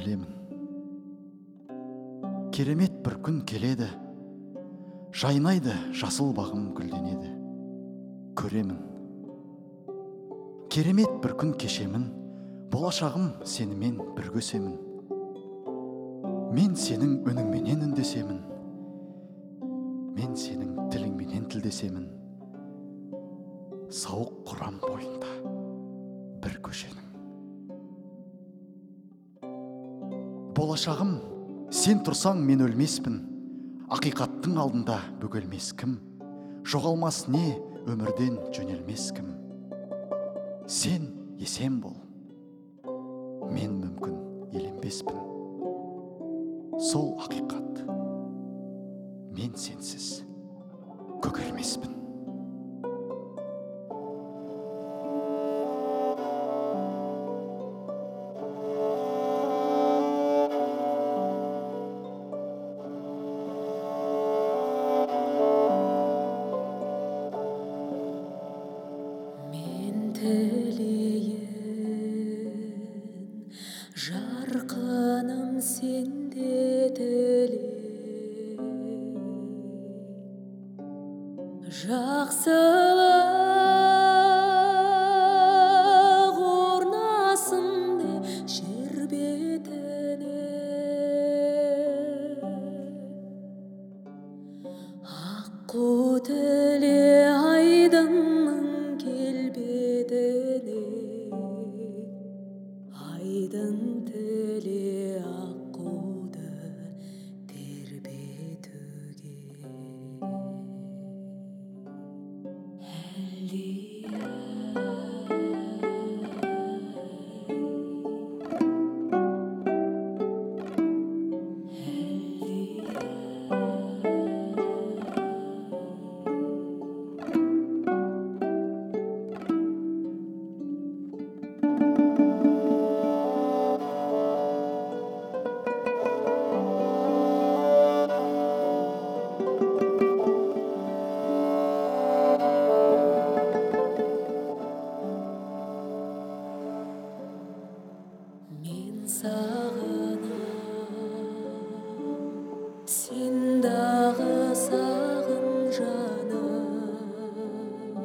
білемін. Керемет бір күн келеді, жайнайды жасыл бағым гүлденеді. Көремін. Керемет бір күн кешемін, болашағым сенімен бірге өсемін. Мен сенің үніңменен үндесемін, мен сенің тіліңменен тілдесемін. Сауық құрам бойында бір көшенің. Болашағым, сен тұрсаң мен өлмеспін, ақиқаттың алдында бөгелмес кім, жоғалмас не өмірден жөнелмес кім. Сен есен бол, мен мүмкін еленбеспін. Сол ақиқат, мен сенсіз көгермеспін. Жарқыным сенде тіле, жақсылық орнасын де жер бетіне. Аққу тіле айдынның келбетіне, айдын тіле аққуды тербетуге. Мен сағынам, сен дағы сағын жаным.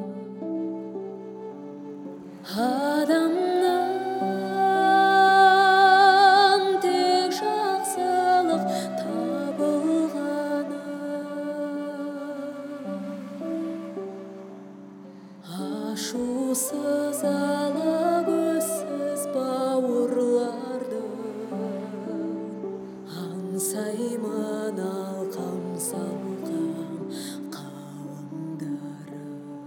Адамнан тек жақсылық табылғаны, ашусыз ала көзсіз бауырлардың аңсаймын алқам салқам қауымдары.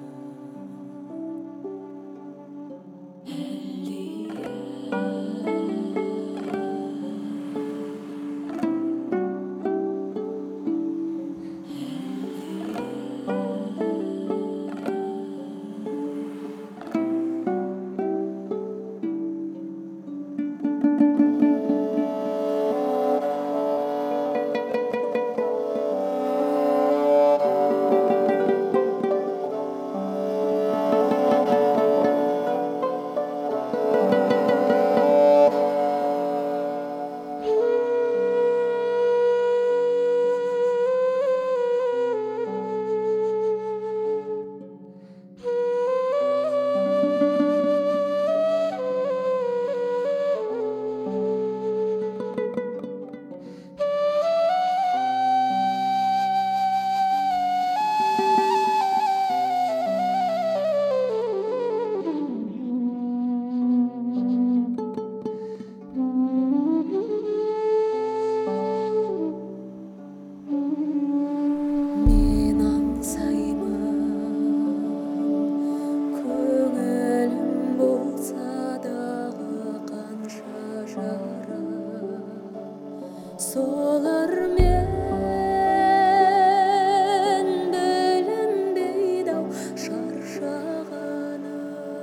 Солармен білінбейді ау шаршағаны.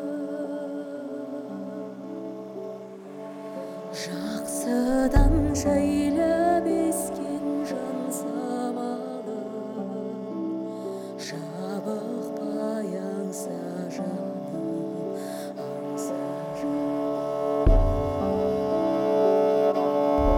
Жақсыдан жайлап ескен жан самалы, жабықпай аңса жаным, аңса жаным.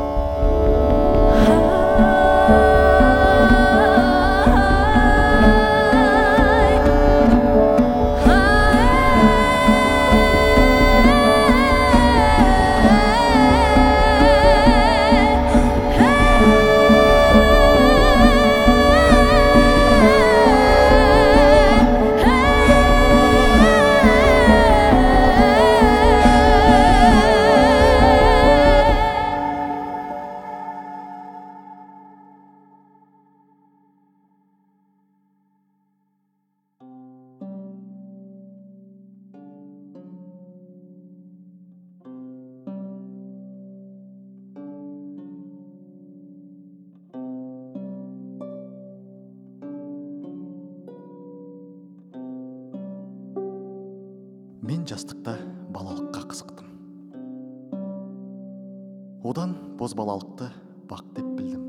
Мен жастықта балалыққа қызықтым. Одан бозбалалықты бақ деп білдім.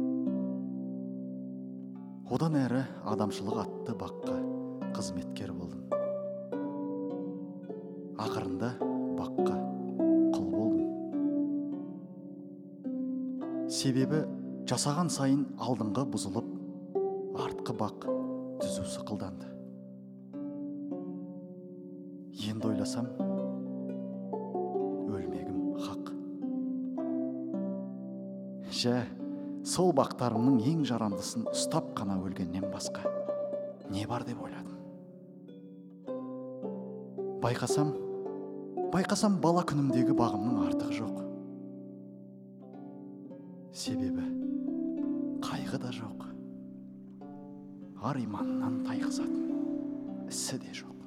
Одан әрі адамшылық атты баққа қызметкер болдым. Ақырында баққа құл болдым. Себебі жасаған сайын алдыңғы бұзылып, артқы бақ түзу сықылданды. Енді ойласам, өлмегім хақ. Жә, сол бақтарымның ең жарамдысын ұстап қана өлгеннен басқа не бар деп ойладым. Байқасам бала күнімдегі бағымның артығы жоқ. Себебі қайғы да жоқ, ар иманнан тайғызатын ісі де жоқ.